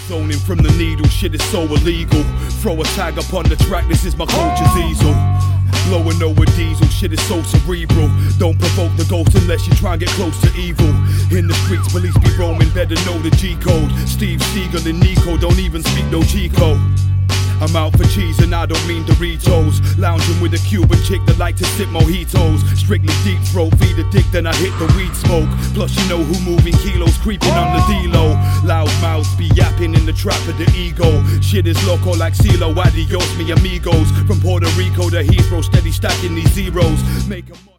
zoning from the needle, shit is so illegal. Throw a tag upon the track, this is my culture's easel. Blowing over diesel, shit is so cerebral. Don't provoke the ghost unless you try and get close to evil. In the streets, police be roaming, better know the G-code. Steve Seagal and Nico don't even speak no G-code. I'm out for cheese and I don't mean Doritos. Lounging with a Cuban chick that like to sip mojitos. Strictly deep throat, feed a dick, then I hit the weed smoke. Plus you know who moving kilos, creeping on the D-Lo. Loud mouths be yapping in the trap of the ego. Shit is loco like CeeLo, adios mi amigos. From Puerto Rico to Heathrow, steady stacking these zeros. Make 'em